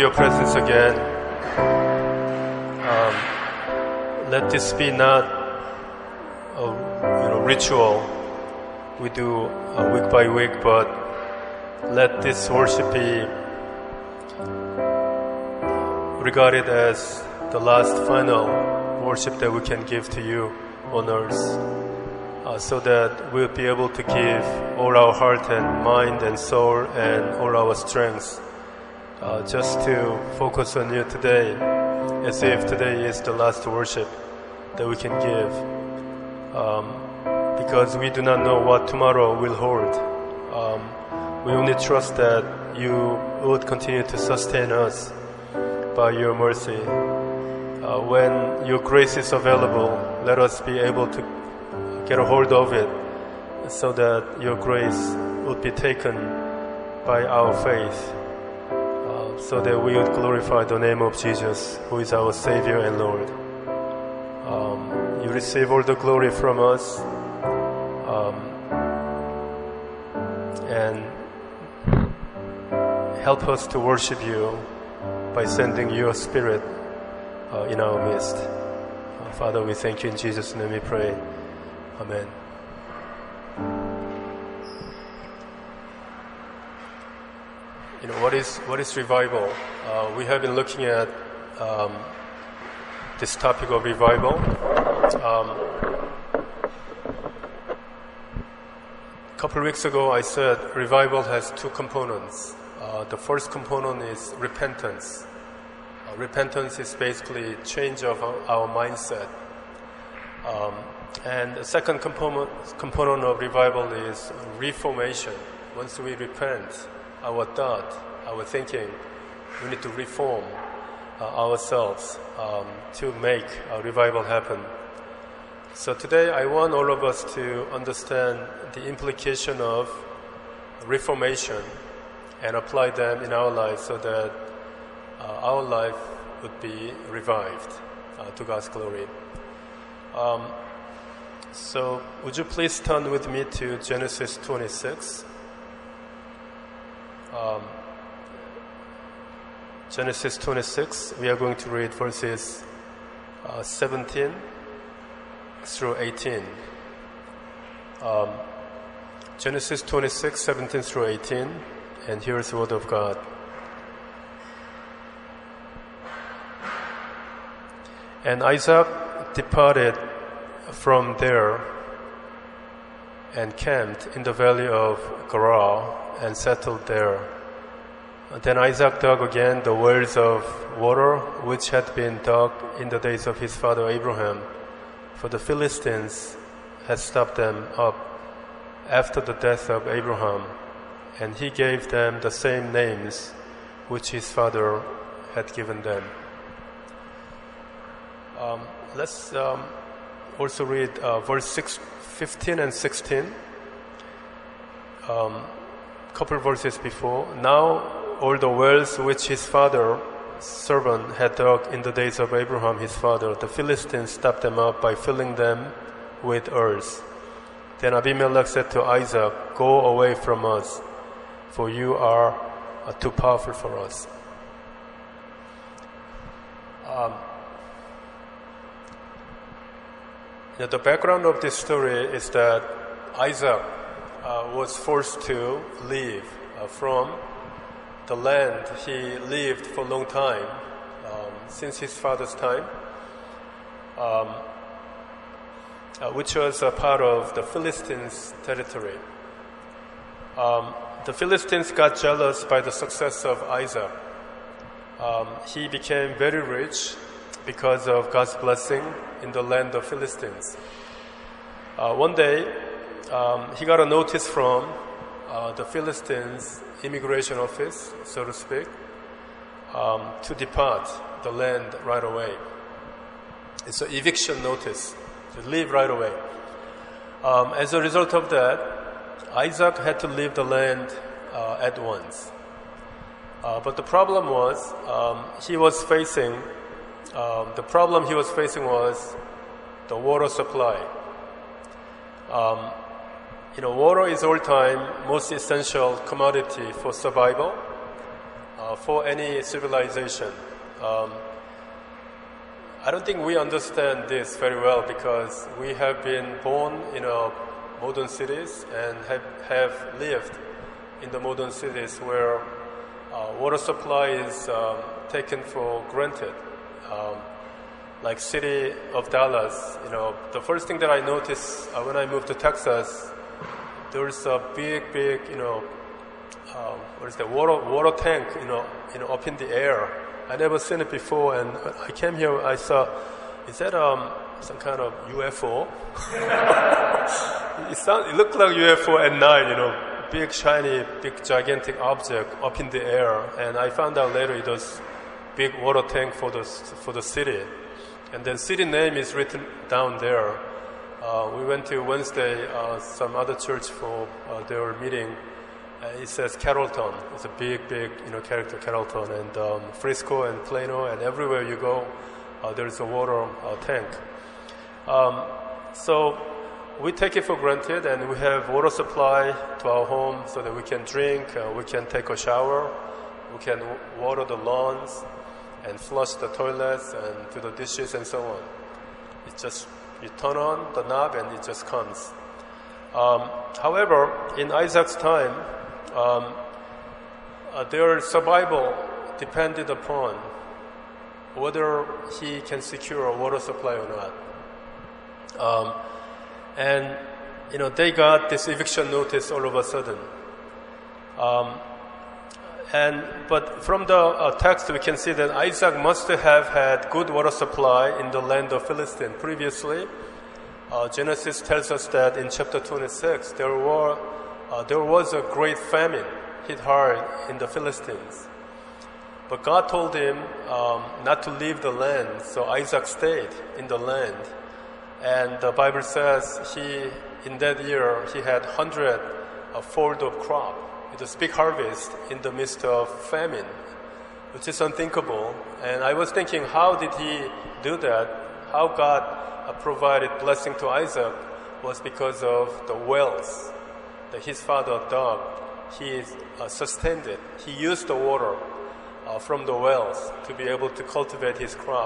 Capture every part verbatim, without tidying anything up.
your presence again. Um, let this be not a you know, ritual we do uh, week by week, but let this worship be regarded as the last final worship that we can give to you on earth, uh, so that we'll be able to give all our heart and mind and soul and all our strength uh, just to focus on you today, as if today is the last worship that we can give, um, because we do not know what tomorrow will hold. Um, we only trust that you would continue to sustain us by your mercy. Uh, when your grace is available, let us be able to get a hold of it, so that your grace would be taken by our faith, uh, so that we would glorify the name of Jesus, who is our Savior and Lord. Um, you receive all the glory from us, um, and help us to worship you by sending your Spirit uh, in our midst. Uh, Father, we thank you in Jesus' name we pray. Amen. You know, what is what is revival? Uh, we have been looking at um, this topic of revival. Um, a couple of weeks ago, I said revival has two components. Uh, the first component is repentance. Uh, repentance is basically change of our, our mindset. Um, and the second component, component of revival is reformation. Once we repent, our thought, our thinking, we need to reform uh, ourselves um, to make a revival happen. So today I want all of us to understand the implication of reformation and apply them in our lives, so that uh, our life would be revived uh, to God's glory. Um, so would you please turn with me to Genesis twenty-six. Um, Genesis twenty-six, we are going to read verses uh, seventeen through eighteen. Um, Genesis twenty-six, seventeen through eighteen, and here is the word of God. And Isaac departed from there and camped in the valley of Gerar and settled there. Then Isaac dug again the wells of water which had been dug in the days of his father Abraham, for the Philistines had stopped them up after the death of Abraham, and he gave them the same names which his father had given them. Um, let's um, also read uh, verse six, fifteen and sixteen. Um, couple verses before. Now all the wells which his father's servant had dug in the days of Abraham his father, the Philistines stopped them up by filling them with earth. Then Abimelech said to Isaac, "Go away from us, for you are uh, too powerful for us." Um, you know, the background of this story is that Isaac uh, was forced to leave uh, from the land he lived for a long time, um, since his father's time, um, uh, which was a part of the Philistines' territory. Um, the Philistines got jealous by the success of Isaac. Um, he became very rich because of God's blessing in the land of Philistines. Uh, one day, um, he got a notice from uh, the Philistines' immigration office, so to speak, um, to depart the land right away. It's an eviction notice, to leave right away. Um, as a result of that, Isaac had to leave the land uh, at once. Uh, but the problem was, um, he was facing, um, the problem he was facing was the water supply. Um, you know, water is all time most essential commodity for survival. Uh, uh, for any civilization. Um, I don't think we understand this very well because we have been born in a modern cities and have, have lived in the modern cities where uh, water supply is um, taken for granted. Um, like city of Dallas, you know, the first thing that I noticed uh, when I moved to Texas, there's a big, big, you know, um, what is that, water water tank, you know, you know, up in the air. I never seen it before, and I came here, I saw, is that um, some kind of U F O? it, sound, it looked like U F O at night, you know, big, shiny, big, gigantic object up in the air. And I found out later it was big water tank for the for the city. And then city name is written down there. Uh, we went to Wednesday, uh, some other church for uh, their meeting. Uh, it says Carrollton. It's a big, big, you know, character, Carrollton, and um, Frisco and Plano, and everywhere you go, uh, there is a water uh, tank. Um, so we take it for granted, and we have water supply to our home so that we can drink, uh, we can take a shower, we can w- water the lawns, and flush the toilets and do the dishes and so on. It just, you turn on the knob and it just comes. Um, however, in Isaac's time, um, uh, their survival depended upon whether he can secure a water supply or not. Um, and, you know, they got this eviction notice all of a sudden. Um, And, but from the uh, text, we can see that Isaac must have had good water supply in the land of Philistine. Previously, uh, Genesis tells us that in chapter twenty-six, there were uh, there was a great famine hit hard in the Philistines. But God told him um, not to leave the land, so Isaac stayed in the land. And the Bible says he, in that year, he had hundred uh, fold of crop. It was big harvest in the midst of famine, which is unthinkable. And I was thinking, how did he do that? How God uh, provided blessing to Isaac was because of the wells that his father dug. He uh, sustained it. He used the water uh, from the wells to be able to cultivate his crop.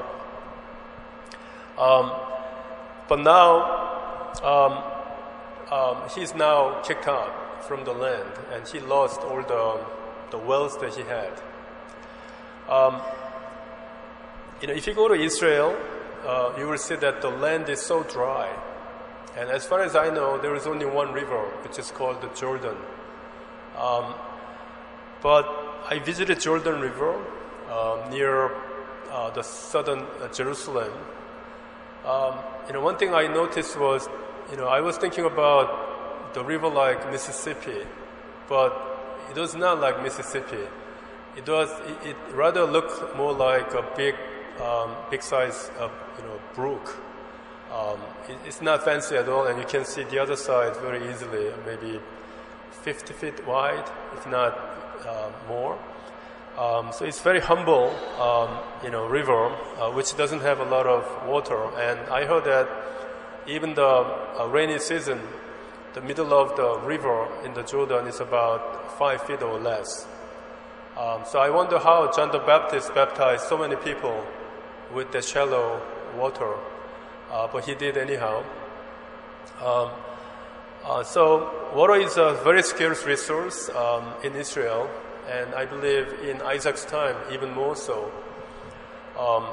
Um, but now, um, um, he's now kicked out from the land, and he lost all the the wells that he had. Um, you know, if you go to Israel, uh, you will see that the land is so dry, and as far as I know, there is only one river, which is called the Jordan. Um, but I visited Jordan River uh, near uh, the southern uh, Jerusalem. Um, you know, one thing I noticed was, you know, I was thinking about the river like Mississippi, but it was not like Mississippi. It was, it, it rather looked more like a big, um, big size, uh, you know, brook. Um, it, it's not fancy at all, and you can see the other side very easily, maybe fifty feet wide, if not uh, more. Um, so it's very humble, um, you know, river, uh, which doesn't have a lot of water. And I heard that even the uh, rainy season, the middle of the river in the Jordan is about five feet or less. Um, so I wonder how John the Baptist baptized so many people with the shallow water, uh, but he did anyhow. Um, uh, so water is a very scarce resource um, in Israel, and I believe in Isaac's time even more so. Um,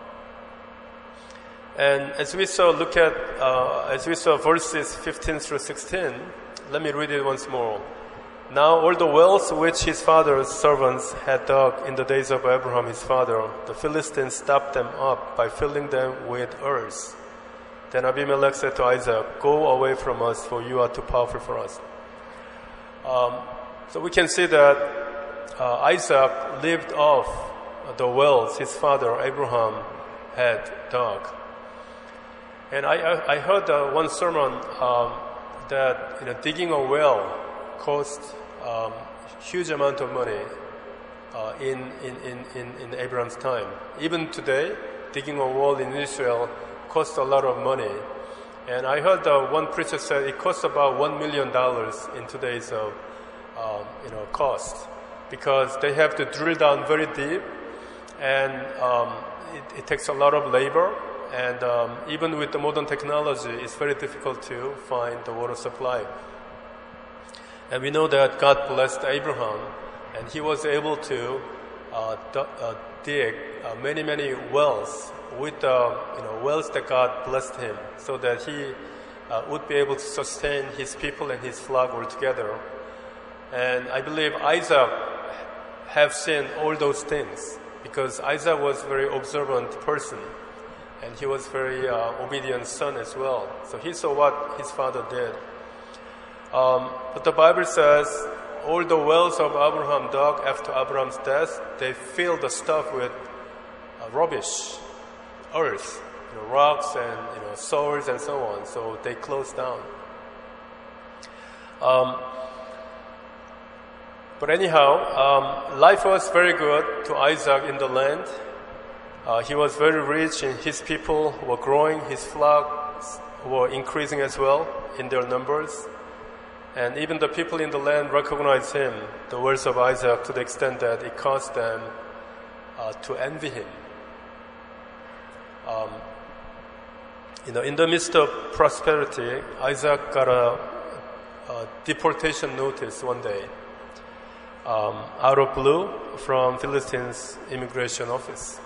And as we saw, look at, uh, as we saw verses fifteen through sixteen, let me read it once more. Now all the wells which his father's servants had dug in the days of Abraham his father, the Philistines stopped them up by filling them with earth. Then Abimelech said to Isaac, go away from us, for you are too powerful for us. Um, so we can see that uh, Isaac lived off the wells his father Abraham had dug. And I, I heard uh, one sermon um, that, you know, digging a well cost um, huge amount of money uh, in, in, in, in Abraham's time. Even today, digging a well in Israel costs a lot of money. And I heard uh, one preacher said it costs about one million dollars in today's uh, um, you know, cost. because they have to drill down very deep, and um, it, it takes a lot of labor. And um, even with the modern technology, it's very difficult to find the water supply. And we know that God blessed Abraham, and he was able to uh, d- uh, dig uh, many, many wells with uh, you know wells that God blessed him, so that he uh, would be able to sustain his people and his flock all together. And I believe Isaac have seen all those things, because Isaac was a very observant person, and he was very uh, obedient son as well. So he saw what his father did. Um, but the Bible says all the wells of Abraham dug after Abraham's death, they filled the stuff with uh, rubbish, earth, you know, rocks and you know soils and so on. So they closed down. Um, but anyhow, um, life was very good to Isaac in the land. Uh, he was very rich, and his people were growing. His flocks were increasing as well in their numbers. And even the people in the land recognized him, the words of Isaac, to the extent that it caused them uh, to envy him. Um, you know, in the midst of prosperity, Isaac got a, a deportation notice one day, um, out of blue, from Philistines' immigration office.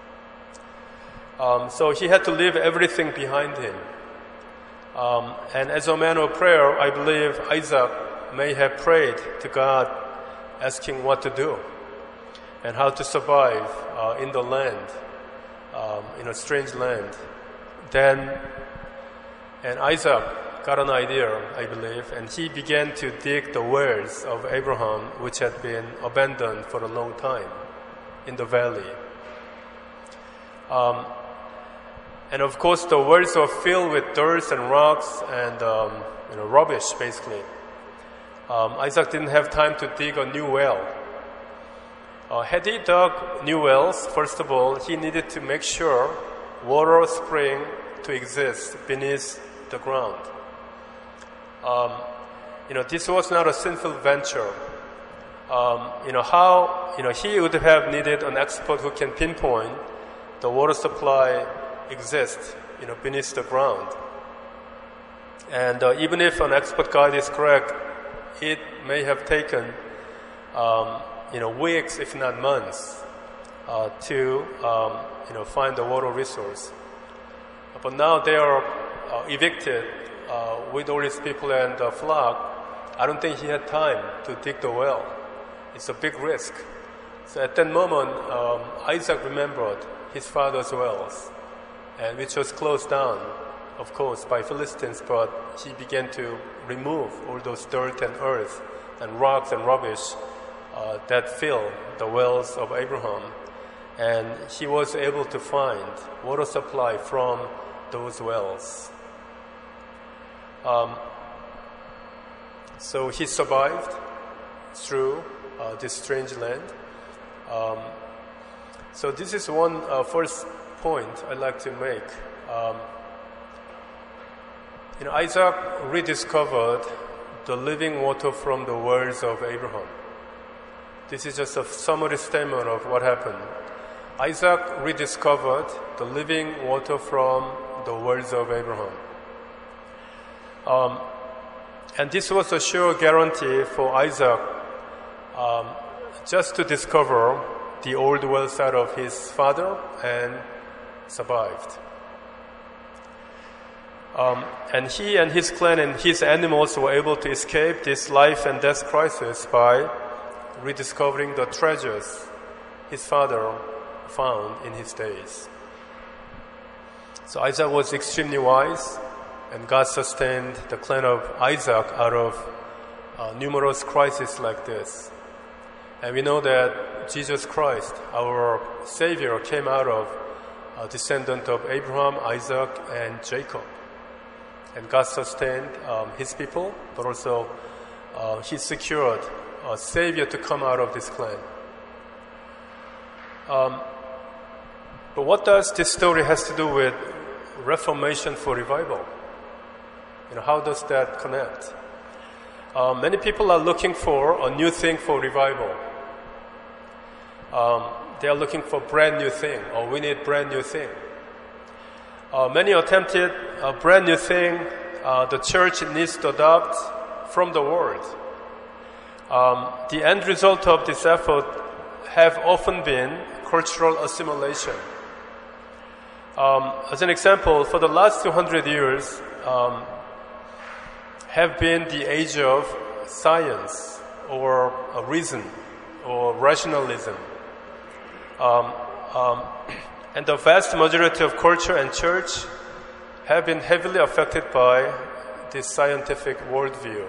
Um, so he had to leave everything behind him. Um, and as a man of prayer, I believe Isaac may have prayed to God, asking what to do and how to survive uh, in the land, um, in a strange land. Then, and Isaac got an idea, I believe, and he began to dig the wells of Abraham, which had been abandoned for a long time in the valley. Um, And of course, the wells were filled with dirt and rocks and um, you know, rubbish, basically. Um, Isaac didn't have time to dig a new well. Uh, had he dug new wells, first of all, he needed to make sure water spring to exist beneath the ground. Um, you know, this was not a sinful venture. Um, you know how you know he would have needed an expert who can pinpoint the water supply exist, you know, beneath the ground. And uh, even if an expert guide is correct, it may have taken, um, you know, weeks, if not months, uh, to, um, you know, find the water resource. But now they are uh, evicted uh, with all his people and the flock. I don't think he had time to dig the well. It's a big risk. So at that moment, um, Isaac remembered his father's wells, and which was closed down, of course, by Philistines, but he began to remove all those dirt and earth and rocks and rubbish uh, that fill the wells of Abraham. And he was able to find water supply from those wells. Um, so he survived through uh, this strange land. Um, so this is one uh, first point I'd like to make. Um, you know, Isaac rediscovered the living water from the wells of Abraham. This is just a summary statement of what happened. Isaac rediscovered the living water from the wells of Abraham. Um, and this was a sure guarantee for Isaac um, just to discover the old well site of his father and survived. Um, and he and his clan and his animals were able to escape this life and death crisis by rediscovering the treasures his father found in his days. So Isaac was extremely wise, and God sustained the clan of Isaac out of uh, numerous crises like this. And we know that Jesus Christ, our Savior, came out of a descendant of Abraham, Isaac, and Jacob. And God sustained um, his people, but also uh, he secured a Savior to come out of this clan. Um, but what does this story has to do with Reformation for revival? You know, how does that connect? Uh, many people are looking for a new thing for revival. Um, they are looking for brand new thing, or we need brand new thing. Uh, many attempted a brand new thing uh, the church needs to adopt from the world. Um, the end result of this effort have often been cultural assimilation. Um, as an example, for the last two hundred years um, have been the age of science or uh, reason or rationalism. Um, um, and the vast majority of culture and church have been heavily affected by this scientific worldview.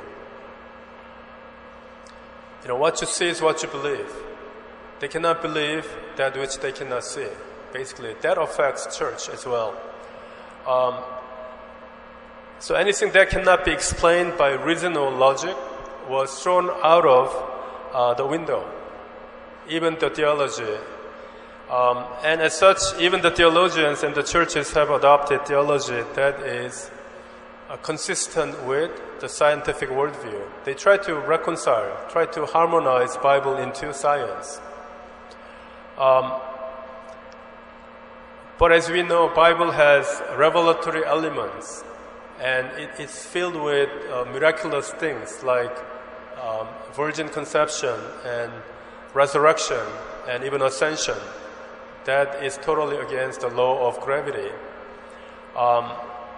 You know, what you see is what you believe. They cannot believe that which they cannot see. Basically, that affects church as well. Um, so anything that cannot be explained by reason or logic was thrown out of uh, the window, even the theology. Um, and as such, even the theologians and the churches have adopted theology that is uh, consistent with the scientific worldview. They try to reconcile, try to harmonize Bible into science. Um, but as we know, Bible has revelatory elements, and it, it's filled with uh, miraculous things like um, virgin conception and resurrection and even ascension. That is totally against the law of gravity. Um,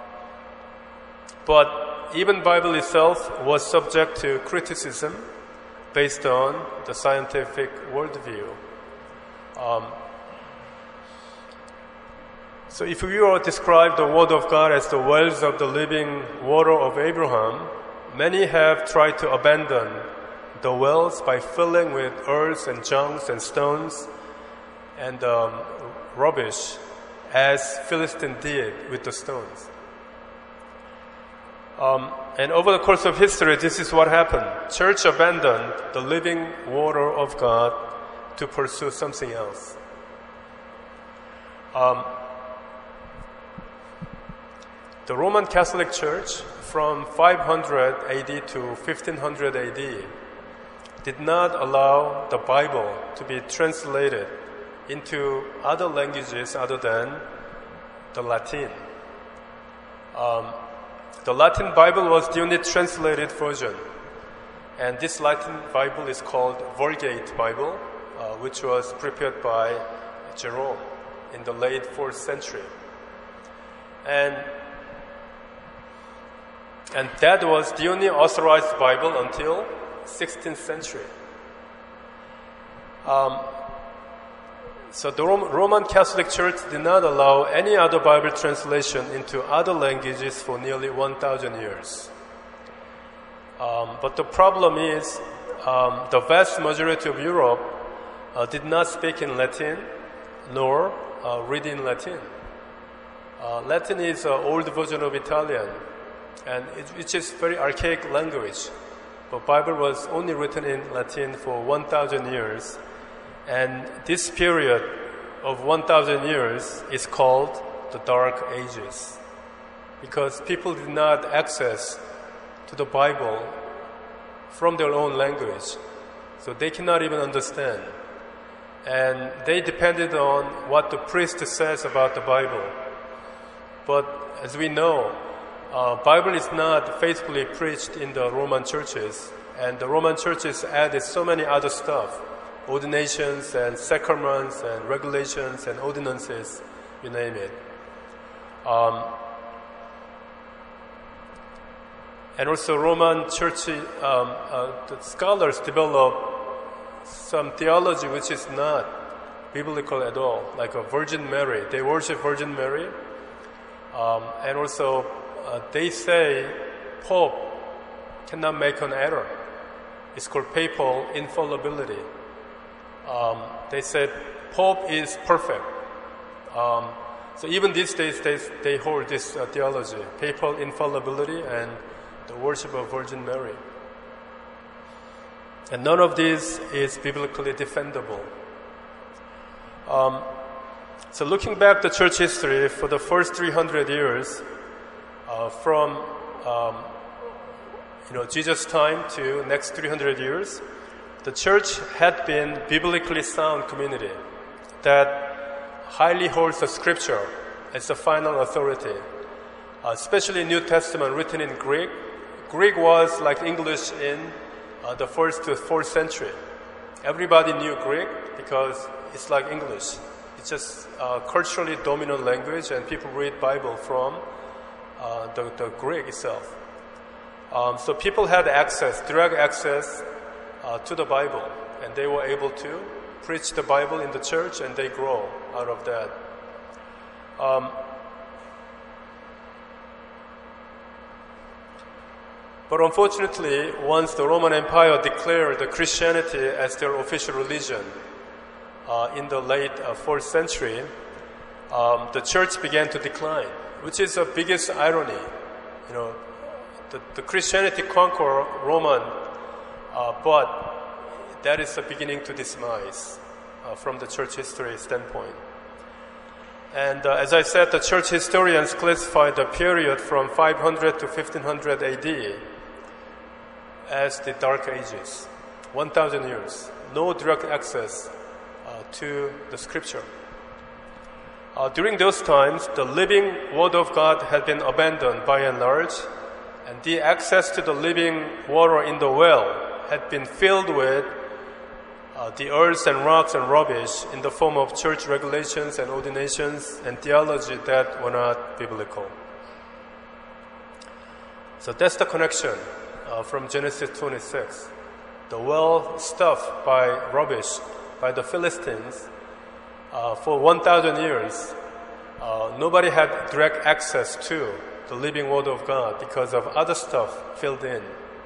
but even Bible itself was subject to criticism based on the scientific worldview. Um, so if we were to describe the Word of God as the wells of the living water of Abraham, many have tried to abandon the wells by filling with earth and junks and stones and um, rubbish, as Philistine did with the stones. Um, and over the course of history, this is what happened. Church abandoned the living water of God to pursue something else. Um, the Roman Catholic Church from five hundred A D to fifteen hundred A D did not allow the Bible to be translated into other languages other than the Latin. Um, the Latin Bible was the only translated version, and this Latin Bible is called Vulgate Bible, uh, which was prepared by Jerome in the late fourth century. And, and that was the only authorized Bible until sixteenth century. Um, So the Roman Catholic Church did not allow any other Bible translation into other languages for nearly one thousand years. Um, but the problem is um, the vast majority of Europe uh, did not speak in Latin nor uh, read in Latin. Uh, Latin is an old version of Italian, and it, which is very archaic language. But Bible was only written in Latin for one thousand years. And this period of one thousand years is called the Dark Ages, because people did not access to the Bible from their own language, so they cannot even understand. And they depended on what the priest says about the Bible. But as we know, uh, Bible is not faithfully preached in the Roman churches, and the Roman churches added so many other stuff. Ordinations and sacraments and regulations and ordinances, you name it. Um, and also Roman church, um, uh, the scholars develop some theology which is not biblical at all, like a Virgin Mary. They worship Virgin Mary. Um, and also uh, they say Pope cannot make an error. It's called papal infallibility. Um, they said Pope is perfect. Um, so even these days they, they hold this uh, theology, papal infallibility and the worship of Virgin Mary. And none of this is biblically defendable. Um, so looking back to church history for the first three hundred years, uh, from um, you know Jesus' time to next three hundred years, the church had been biblically sound community that highly holds the scripture as the final authority, uh, especially New Testament written in Greek. Greek was like English in uh, the first to fourth century. Everybody knew Greek because it's like English. It's just a culturally dominant language, and people read Bible from uh, the, the Greek itself. Um, so people had access, direct access uh, to the Bible, and they were able to preach the Bible in the church, and they grow out of that. Um, but unfortunately, once the Roman Empire declared the Christianity as their official religion uh, in the late uh, fourth century, um, the church began to decline, which is the biggest irony. You know, the, the Christianity conquered Roman, uh, but that is the beginning to demise uh, from the church history standpoint. And uh, as I said, the church historians classify the period from five hundred to fifteen hundred A D as the Dark Ages, one thousand years, no direct access uh, to the scripture. Uh, during those times, the living Word of God had been abandoned by and large, and the access to the living water in the well had been filled with uh, the earths and rocks and rubbish in the form of church regulations and ordinations and theology that were not biblical. So that's the connection uh, from Genesis twenty-six. The well stuffed by rubbish by the Philistines uh, for one thousand years. Uh, nobody had direct access to the living Word of God because of other stuff filled in.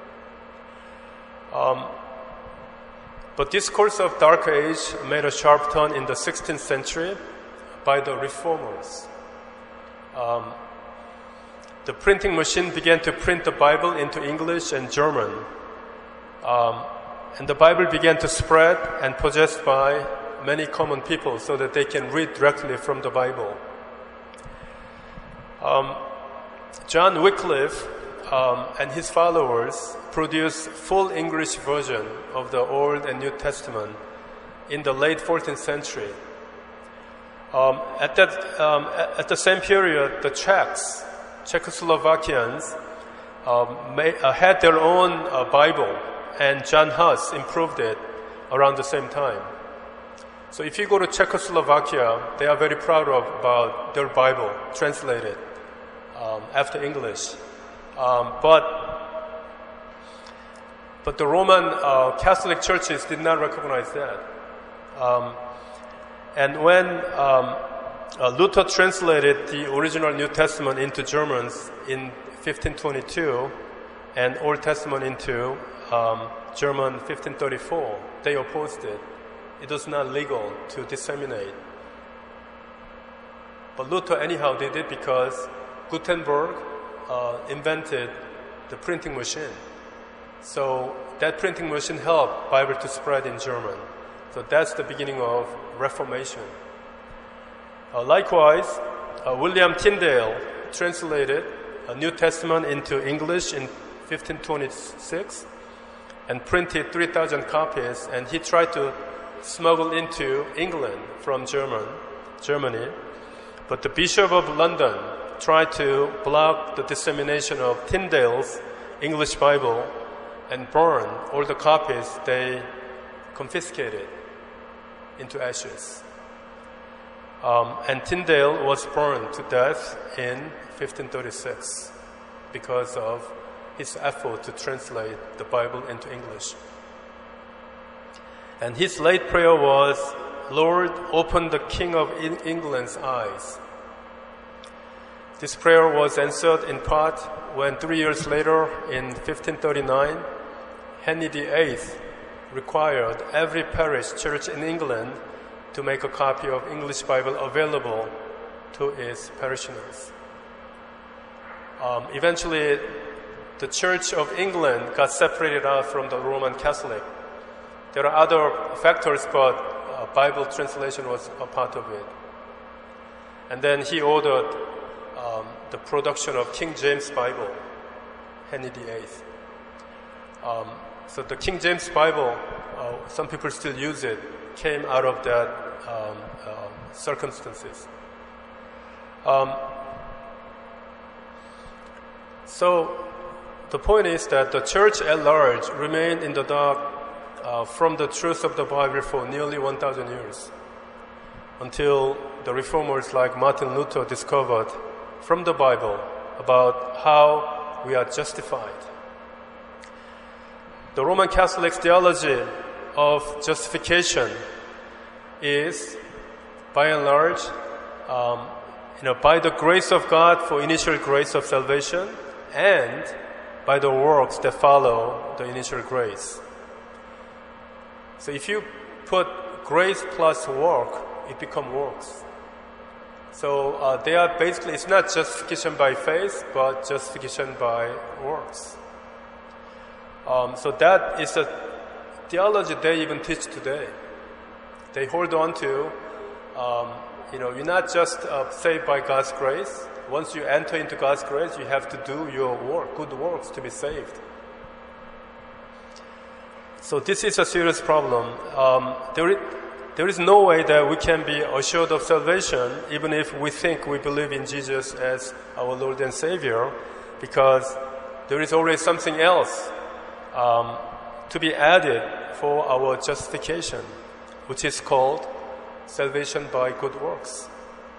Um, but this course of Dark Age made a sharp turn in the sixteenth century by the reformers. Um, the printing machine began to print the Bible into English and German. Um, and the Bible began to spread and possessed by many common people so that they can read directly from the Bible. Um, John Wycliffe um, and his followers produced full English version of the Old and New Testament in the late fourteenth century. Um, at that, um, at the same period, the Czechs, Czechoslovakians, um, made, uh, had their own uh, Bible, and John Huss improved it around the same time. So if you go to Czechoslovakia, they are very proud of about their Bible translated um, after English. Um, but but the Roman uh, Catholic churches did not recognize that. Um, and when um, uh, Luther translated the original New Testament into German in fifteen twenty-two and Old Testament into um, German fifteen thirty-four, they opposed it. It was not legal to disseminate. But Luther anyhow did it because Gutenberg uh, invented the printing machine. So that printing machine helped Bible to spread in German. So that's the beginning of Reformation. Uh, likewise, uh, William Tyndale translated a New Testament into English in fifteen twenty-six and printed three thousand copies, and he tried to smuggle into England from German, Germany. But the Bishop of London tried to block the dissemination of Tyndale's English Bible and burn all the copies they confiscated into ashes. Um, and Tyndale was burned to death in fifteen thirty-six because of his effort to translate the Bible into English. And his late prayer was, "Lord, open the King of England's eyes." This prayer was answered in part when three years later, in fifteen thirty-nine, Henry the eighth required every parish church in England to make a copy of English Bible available to its parishioners. Um, eventually, the Church of England got separated out from the Roman Catholic. There are other factors, but uh, Bible translation was a part of it. And then he ordered um, the production of King James Bible, Henry the eighth. Um, so the King James Bible uh, some people still use it, came out of that um, uh, circumstances. Um, so the point is that the church at large remained in the dark uh, from the truth of the Bible for nearly one thousand years, until the reformers like Martin Luther discovered from the Bible about how we are justified. The Roman Catholic theology of justification is, by and large, um, you know, by the grace of God for initial grace of salvation, and by the works that follow the initial grace. So if you put grace plus work, it becomes works. So uh, they are basically, it's not justification by faith, but justification by works. Um, so that is a theology they even teach today. They hold on to, um, you know, you're not just uh, saved by God's grace. Once you enter into God's grace, you have to do your work, good works, to be saved. So this is a serious problem. Um, there, is, there is no way that we can be assured of salvation, even if we think we believe in Jesus as our Lord and Savior, because there is always something else um, to be added for our justification, which is called salvation by good works.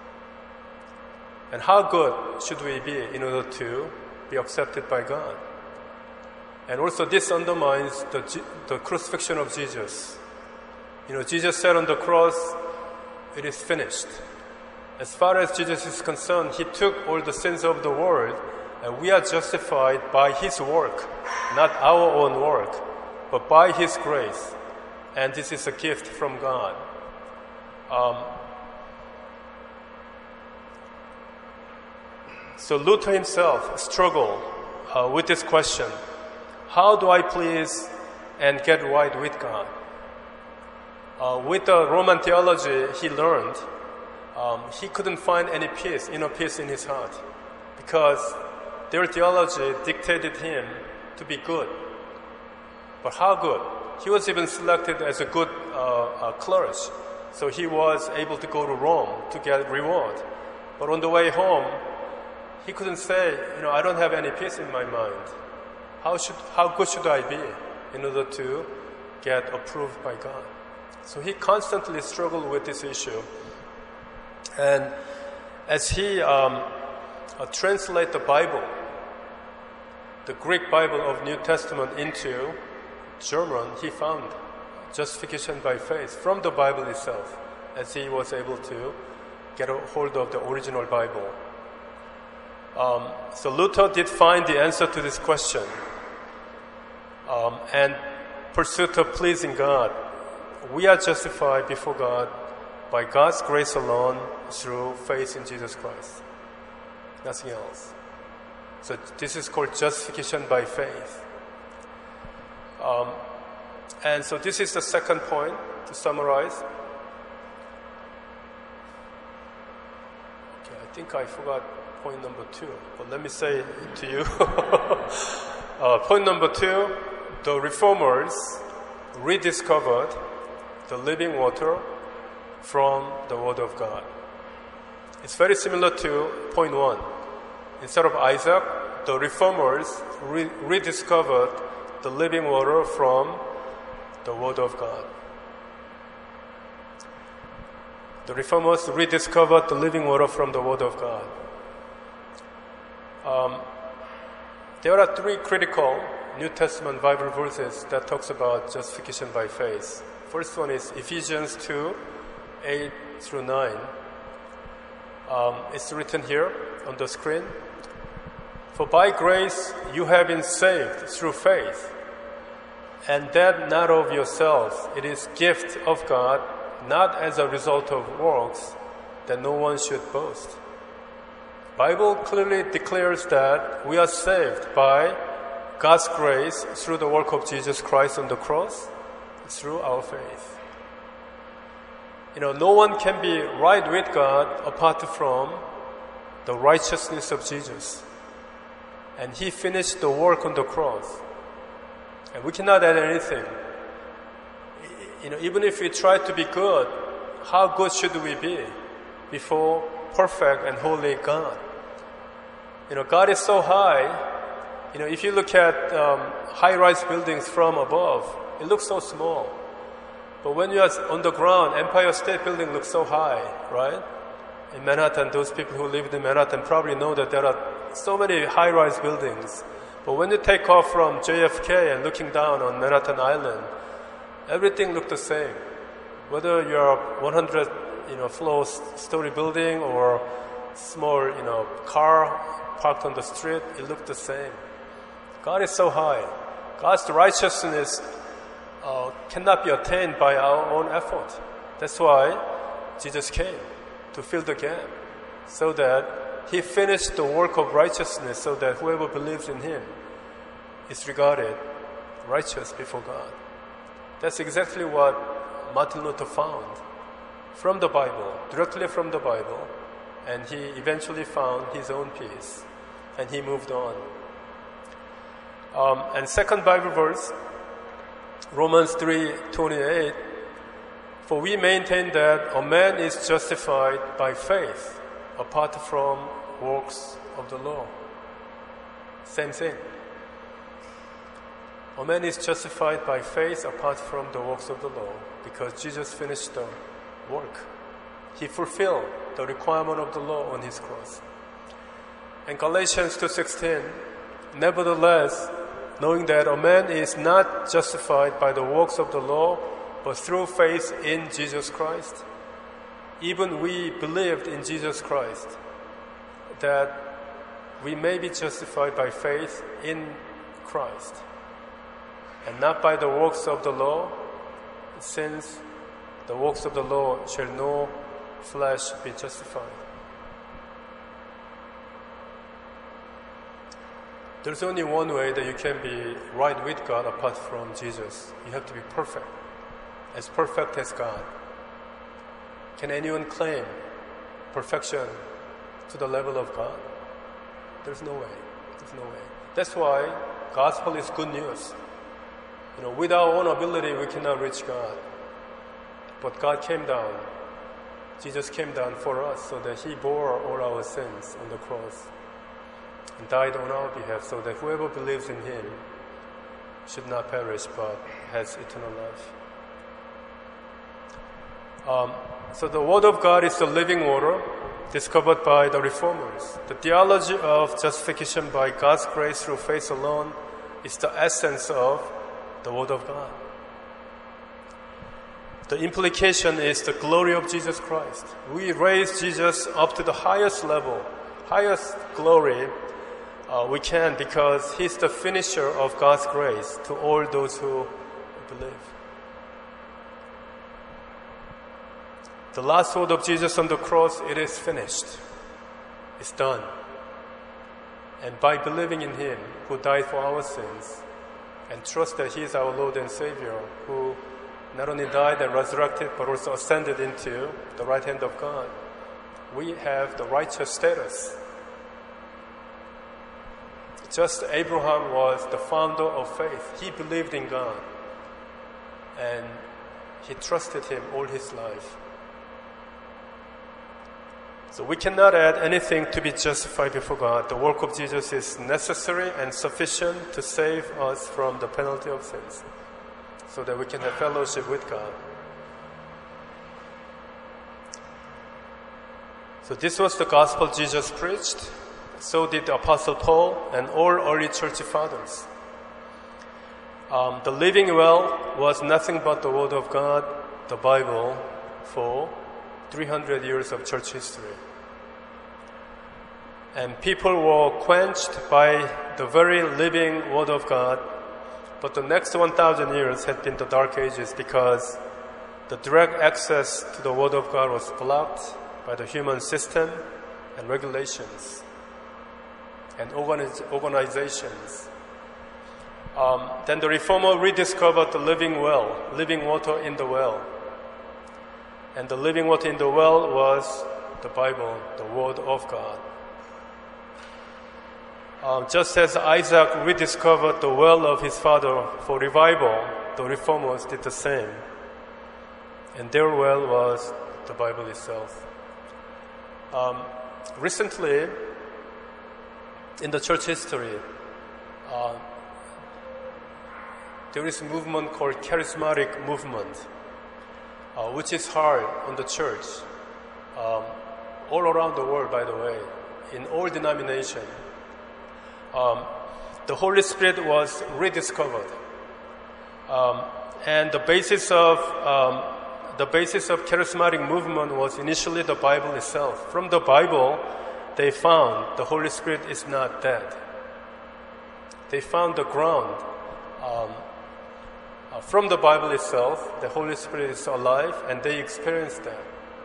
And how good should we be in order to be accepted by God? And also this undermines the, the crucifixion of Jesus. You know, Jesus said on the cross, it is finished. As far as Jesus is concerned, He took all the sins of the world, and we are justified by His work, not our own work, but by His grace. And this is a gift from God. Um, so Luther himself struggled uh, with this question: how do I please and get right with God? Uh, with the Roman theology he learned, um, he couldn't find any peace, inner peace in his heart, because their theology dictated him to be good. But how good? He was even selected as a good uh, uh, clergy, so he was able to go to Rome to get reward. But on the way home, he couldn't say, you know, I don't have any peace in my mind. How should, how good should I be in order to get approved by God? So he constantly struggled with this issue. And as he um, uh, translated the Bible, the Greek Bible of New Testament into German, he found justification by faith from the Bible itself, as he was able to get a hold of the original Bible. Um, so Luther did find the answer to this question, um, and pursuit of pleasing God. We are justified before God by God's grace alone through faith in Jesus Christ. Nothing else. So this is called justification by faith. Um, and so this is the second point to summarize. Okay, I think I forgot point number two, but let me say it to you. uh, point number two, the reformers rediscovered the living water from the Word of God. It's very similar to point one. Instead of Isaac, the reformers re- rediscovered the living water from the Word of God. The reformers rediscovered the living water from the Word of God. Um, there are three critical New Testament Bible verses that talks about justification by faith. First one is Ephesians two, eight through nine. Um, it's written here on the screen. For by grace you have been saved through faith, and that not of yourselves, it is gift of God, not as a result of works, that no one should boast. Bible clearly declares that we are saved by God's grace through the work of Jesus Christ on the cross, through our faith. You know, no one can be right with God apart from the righteousness of Jesus. And He finished the work on the cross. And we cannot add anything. you know, even if we try to be good, how good should we be before perfect and holy God? You know, God is so high. You know, if you look at um, high-rise buildings from above, it looks so small. But when you are on the ground, Empire State Building looks so high, right? In Manhattan, those people who live in Manhattan probably know that there are so many high-rise buildings. But when you take off from J F K and looking down on Manhattan Island, everything looked the same. Whether you're a one hundred, you know, floor story building or small, you know, car parked on the street, it looked the same. God is so high. God's righteousness uh, cannot be attained by our own effort. That's why Jesus came, to fill the gap, so that He finished the work of righteousness, so that whoever believes in Him is regarded righteous before God. That's exactly what Martin Luther found from the Bible, directly from the Bible, and he eventually found his own peace, and he moved on. Um, and second Bible verse, Romans three twenty-eight, for we maintain that a man is justified by faith apart from works of the law. Same thing. A man is justified by faith apart from the works of the law, because Jesus finished the work. He fulfilled the requirement of the law on His cross. And Galatians two sixteen, nevertheless, knowing that a man is not justified by the works of the law, but through faith in Jesus Christ, even we believed in Jesus Christ, that we may be justified by faith in Christ, and not by the works of the law, since the works of the law shall no flesh be justified. There's only one way that you can be right with God apart from Jesus. You have to be perfect, as perfect as God. Can anyone claim perfection to the level of God? There's no way. There's no way. That's why gospel is good news. You know, with our own ability, we cannot reach God. But God came down. Jesus came down for us so that He bore all our sins on the cross and died on our behalf, so that whoever believes in Him should not perish but has eternal life. Um, so the Word of God is the living water discovered by the Reformers. The theology of justification by God's grace through faith alone is the essence of the Word of God. The implication is the glory of Jesus Christ. We raise Jesus up to the highest level, highest glory uh, we can, because He's the finisher of God's grace to all those who believe. The last word of Jesus on the cross, it is finished. It's done. And by believing in Him who died for our sins, and trust that He is our Lord and Savior, who not only died and resurrected, but also ascended into the right hand of God, we have the righteous status. Just Abraham was the founder of faith. He believed in God, and he trusted Him all his life. So we cannot add anything to be justified before God. The work of Jesus is necessary and sufficient to save us from the penalty of sins, so that we can have fellowship with God. So this was the gospel Jesus preached. So did the Apostle Paul and all early church fathers. Um, the living well was nothing but the Word of God, the Bible, for three hundred years of church history. And people were quenched by the very living Word of God. But the next one thousand years had been the dark ages, because the direct access to the Word of God was blocked by the human system and regulations and organiz- organizations. Um, then the Reformer rediscovered the living well, living water in the well. And the living water in the well was the Bible, the Word of God. Um, just as Isaac rediscovered the well of his father for revival, the Reformers did the same. and their well was the Bible itself. Um, recently, in the church history, uh, there is a movement called charismatic movement, uh, which is hard on the church, um, all around the world, by the way, in all denominations. Um, the Holy Spirit was rediscovered, um, and the basis of um, the basis of charismatic movement was initially the Bible itself. From the Bible, they found the Holy Spirit is not dead. They found the ground. Um, uh, from the Bible itself, the Holy Spirit is alive, and they experienced that.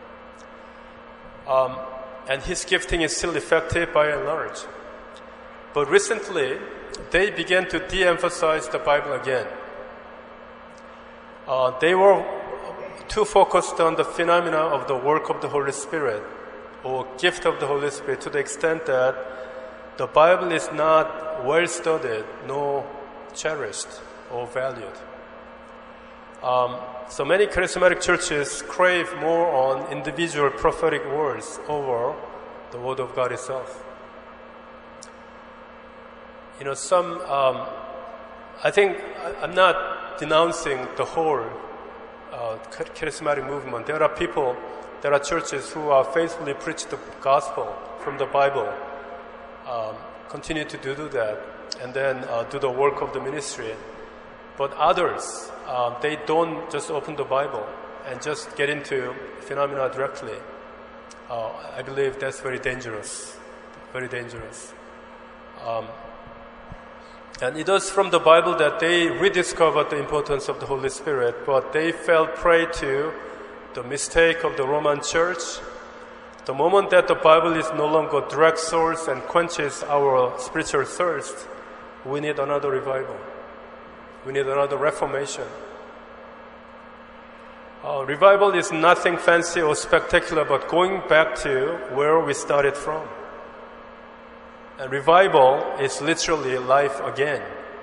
Um, and His gifting is still effective by and large. But recently, they began to de-emphasize the Bible again. Uh, they were too focused on the phenomena of the work of the Holy Spirit, or gift of the Holy Spirit, to the extent that the Bible is not well studied, nor cherished or valued. Um, so many charismatic churches crave more on individual prophetic words over the Word of God itself. You know, some, um, I think, I'm not denouncing the whole uh, charismatic movement. There are people, there are churches who are faithfully preach the gospel from the Bible, um, continue to do that, and then uh, do the work of the ministry. But others, um, they don't just open the Bible and just get into phenomena directly. Uh, I believe that's very dangerous, very dangerous. Um, and it was from the Bible that they rediscovered the importance of the Holy Spirit, but they fell prey to the mistake of the Roman Church. The moment that the Bible is no longer direct source and quenches our spiritual thirst, we need another revival. We need another reformation. Uh, revival is nothing fancy or spectacular, but going back to where we started from. And revival is literally life again.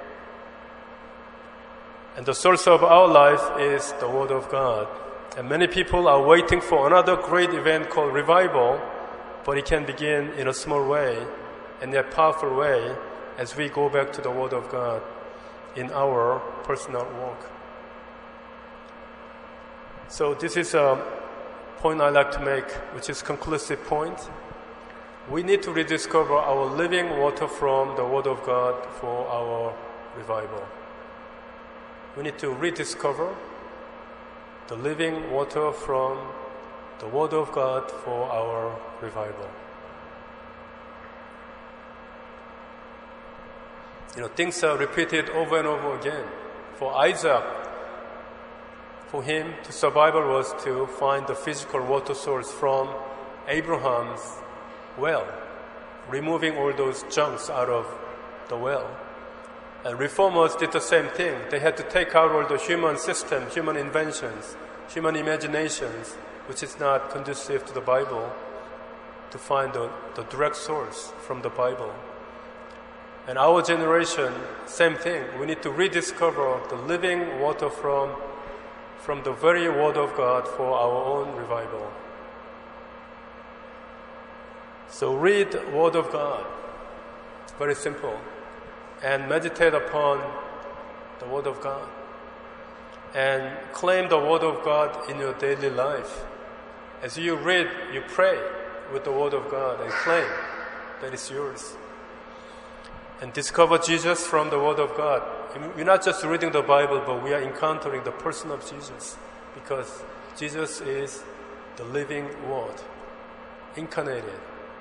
And the source of our life is the Word of God. And many people are waiting for another great event called revival, but it can begin in a small way, in a powerful way, as we go back to the Word of God in our personal walk. So this is a point I'd like to make, which is a conclusive point. We need to rediscover our living water from the Word of God for our revival. We need to rediscover the living water from the Word of God for our revival. You know, things are repeated over and over again. For Isaac, for him, to survival was to find the physical water source from Abraham's well, removing all those junks out of the well. And reformers did the same thing. They had to take out all the human system, human inventions, human imaginations, which is not conducive to the Bible, to find the, the direct source from the Bible. And our generation, same thing. We need to rediscover the living water from, from the very Word of God for our own revival. So read the Word of God, very simple, and meditate upon the Word of God. And claim the Word of God in your daily life. As you read, you pray with the Word of God and claim that it's yours. And discover Jesus from the Word of God. We're not just reading the Bible, but we are encountering the person of Jesus, because Jesus is the living Word, incarnated.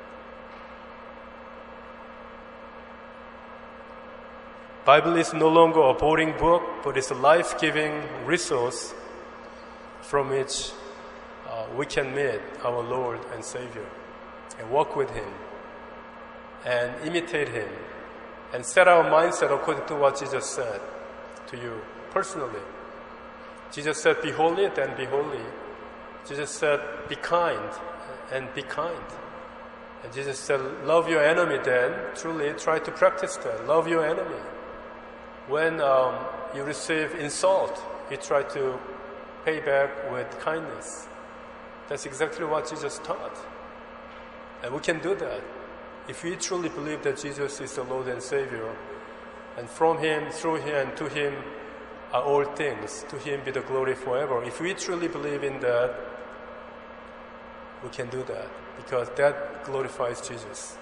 Bible is no longer a boring book, but it's a life-giving resource from which uh, we can meet our Lord and Savior and walk with Him and imitate Him and set our mindset according to what Jesus said to you personally. Jesus said, be holy, then be holy. Jesus said, be kind, and be kind. And Jesus said, love your enemy, then truly try to practice that. Love your enemy. When um, you receive insult, you try to pay back with kindness. That's exactly what Jesus taught. And we can do that. If we truly believe that Jesus is the Lord and Savior, and from Him, through Him, and to Him are all things, to Him be the glory forever. If we truly believe in that, we can do that, because that glorifies Jesus.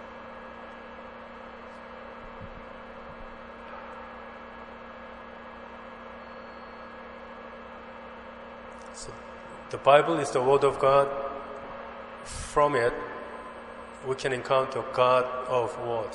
So the Bible is the Word of God. From it, we can encounter God of Word.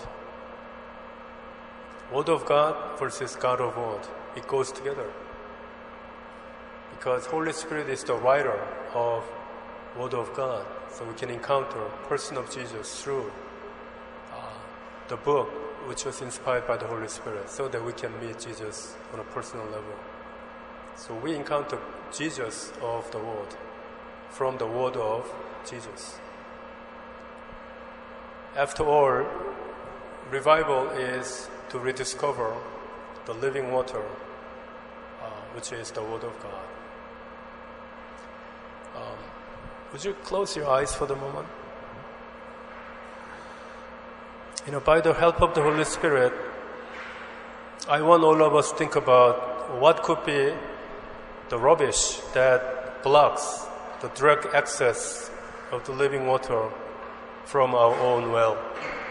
Word of God versus God of Word. It goes together. Because Holy Spirit is the writer of Word of God. So we can encounter person of Jesus through uh, the book which was inspired by the Holy Spirit, so that we can meet Jesus on a personal level. So we encounter Jesus of the Word from the Word of Jesus. After all, revival is to rediscover the living water, uh, which is the Word of God. Um, would you close your eyes for the moment? You know, by the help of the Holy Spirit, I want all of us to think about what could be the rubbish that blocks the direct access of the living water from our own well.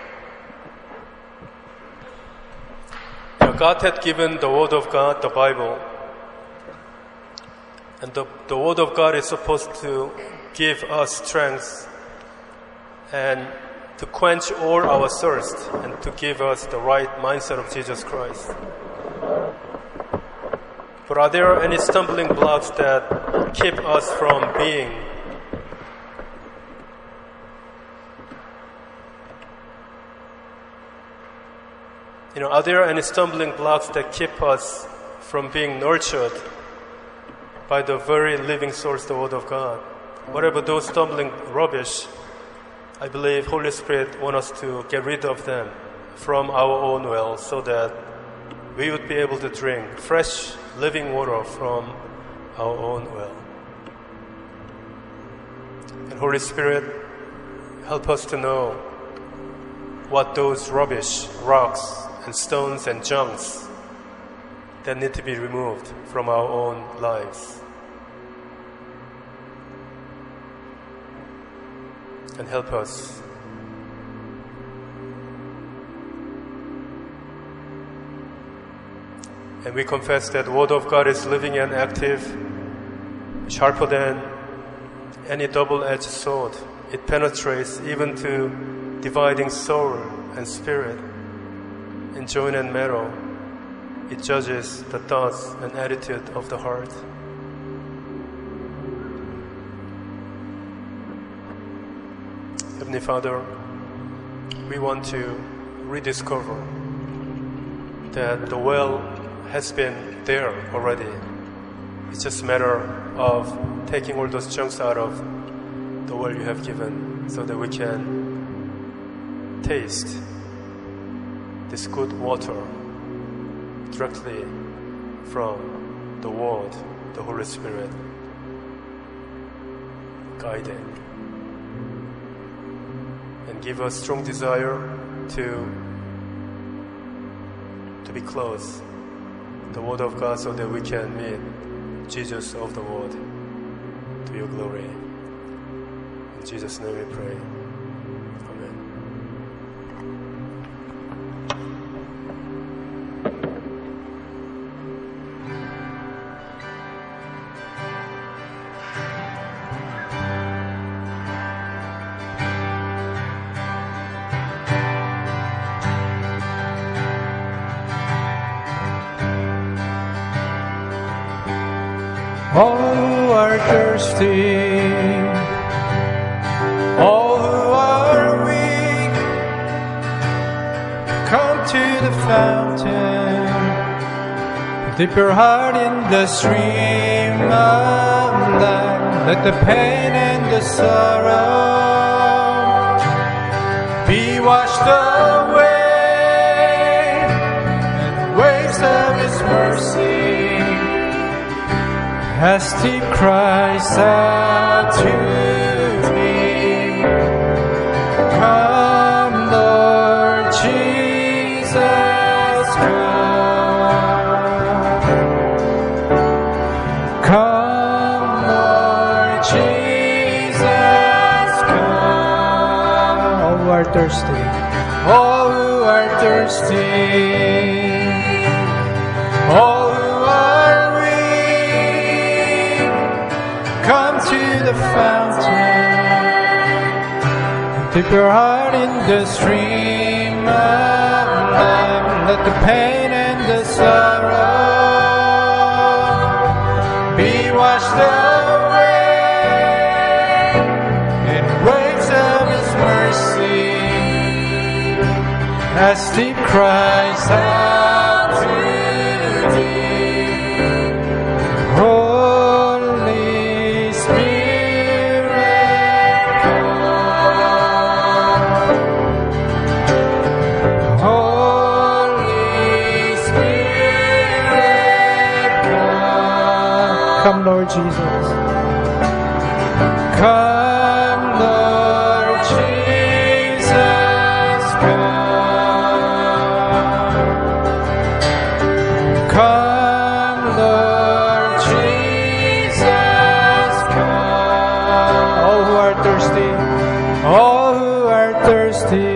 You know, God had given the Word of God, the Bible, and the, the Word of God is supposed to give us strength and to quench all our thirst and to give us the right mindset of Jesus Christ. But are there any stumbling blocks that keep us from being You know, are there any stumbling blocks that keep us from being nurtured by the very living source, the Word of God? Whatever those stumbling rubbish, I believe Holy Spirit wants us to get rid of them from our own well, so that we would be able to drink fresh, living water from our own well. And Holy Spirit, help us to know what those rubbish, rocks, and stones and junks that need to be removed from our own lives. And help us and we confess that the Word of God is living and active, sharper than any double-edged sword. It penetrates even to dividing soul and spirit, in joint and marrow. It judges the thoughts and attitude of the heart. Heavenly Father, we want to rediscover that the well has been there already. It's just a matter of taking all those chunks out of the well you have given, so that we can taste this good water directly from the Word, the Holy Spirit guiding, and give us strong desire to to be close to the Word of God, so that we can meet Jesus of the Word to your glory. In Jesus' name we pray. All who are thirsty, all who are weak, come to the fountain. Dip your heart in the stream of life. Let the pain and the sorrow be washed away, and the waves of His mercy as he cries out to thee. Come, Lord Jesus, come. Come, Lord Jesus, come. All who are thirsty, all who are thirsty, all who are weak, come to the fountain. Dip your heart in the stream of life. Let the pain and the sorrow be washed away in waves of His mercy as deep cries out to thee. Holy Spirit, come. Holy Spirit, come. Come, Lord Jesus. Come, Lord Jesus, come. Come, Lord Jesus, come. All who are thirsty, all who are thirsty,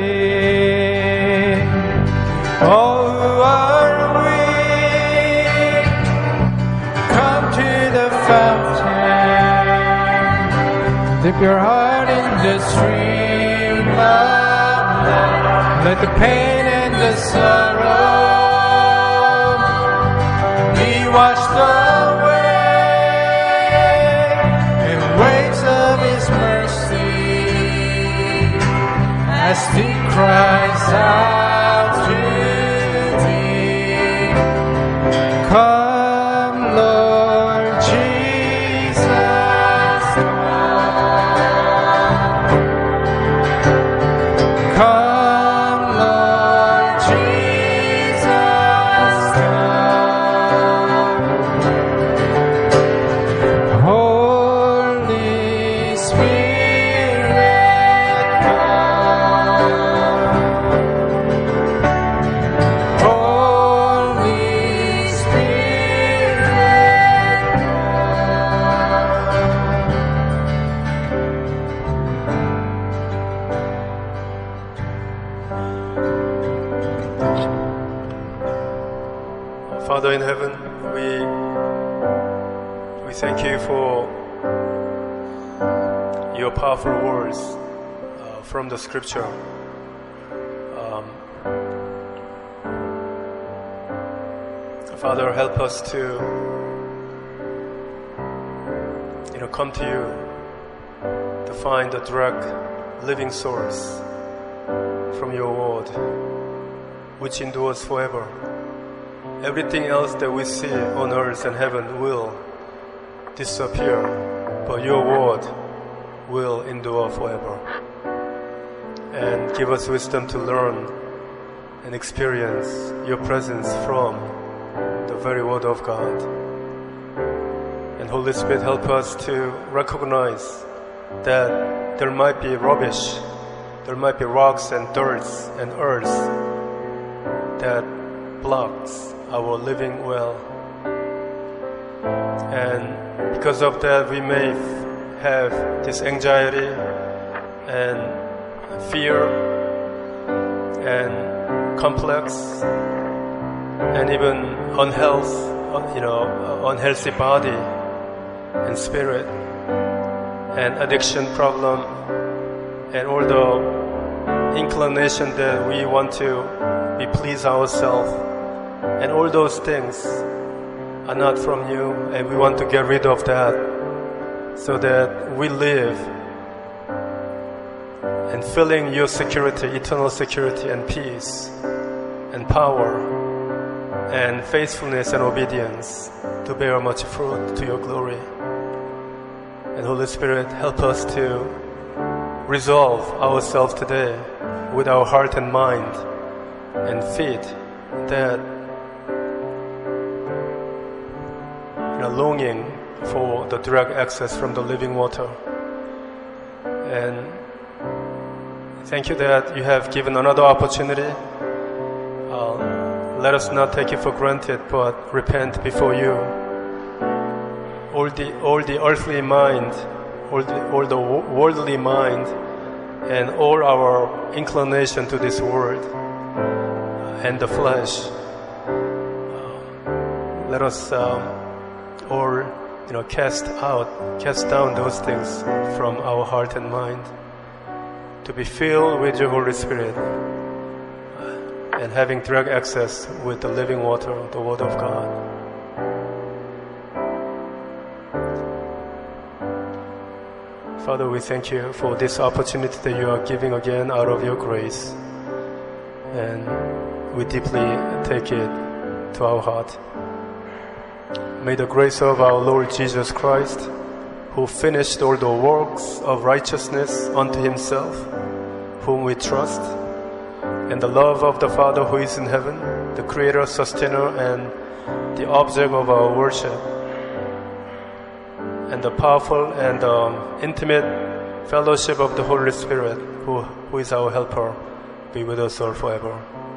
all who are weak, come to the fountain. Dip your heart in the stream of life. Let the pain and the sorrow be washed away in waves of His mercy as He cries out to thee. Come, Lord Jesus, come. Come, Lord Jesus, come. Holy Spirit, come. Holy Spirit, Our Father in heaven, we we thank you for your powerful words uh, from the scripture. Um, Father, help us to you know come to you to find the direct living source from your word, which endures forever. Everything else that we see on earth and heaven will disappear, but your word will endure forever. And give us wisdom to learn and experience your presence from the very word of God. And Holy Spirit, help us to recognize that there might be rubbish, there might be rocks and dirts and earth that blocks our living well. And because of that, we may have this anxiety and fear and complex and even unhealth, you know, unhealthy body and spirit and addiction problem and all the inclination that we want to be please ourselves, and all those things are not from you, and we want to get rid of that so that we live and feeling your security, eternal security and peace and power and faithfulness and obedience to bear much fruit to your glory. And Holy Spirit, help us to resolve ourselves today with our heart and mind and feet that you know, longing for the direct access from the living water. And thank you that you have given another opportunity. Uh, let us not take it for granted, but repent before you. All the, all the earthly mind, all the, all the worldly mind, and all our inclination to this world and the flesh. Uh, let us um, all, you know, cast out, cast down those things from our heart and mind, to be filled with your Holy Spirit and having direct access with the living water, the Word of God. Father, we thank you for this opportunity that you are giving again out of your grace, and we deeply take it to our heart. May the grace of our Lord Jesus Christ, who finished all the works of righteousness unto himself, whom we trust, and the love of the Father who is in heaven, the Creator, Sustainer, and the object of our worship, and the powerful and um, intimate fellowship of the Holy Spirit, who, who is our helper, be with us all forever.